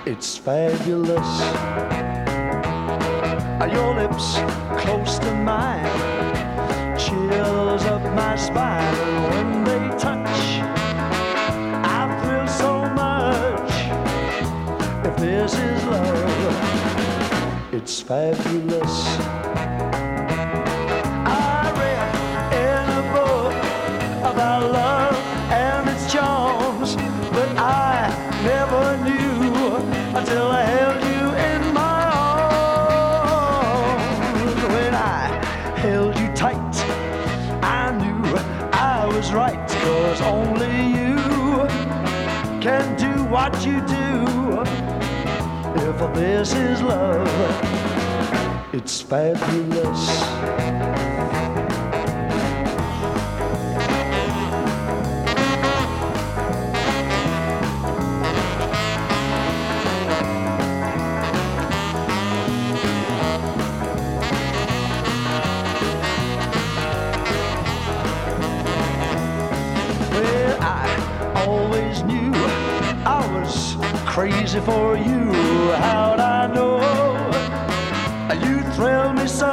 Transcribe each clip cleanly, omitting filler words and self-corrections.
It's fabulous. Are your lips close to mine? Chills up my spine, and when they touch, I thrill so much. If this is love, it's fabulous. I read in a book about love and its charms, but I never knew until I held you in my arms. When I held you tight, I knew I was right, 'cause only you can do what you do. If this is love, it's fabulous. Always knew I was crazy for you. How'd I know you thrill me so?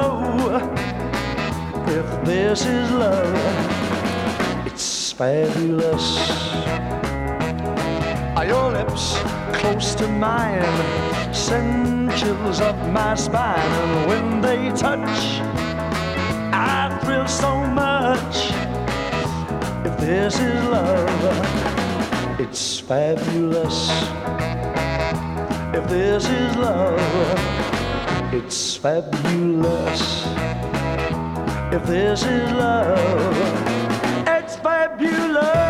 If this is love, it's fabulous. Are your lips close to mine? Send chills up my spine, and when they touch, I thrill so much. If this is love, it's fabulous. If this is love, it's fabulous. If this is love, it's fabulous.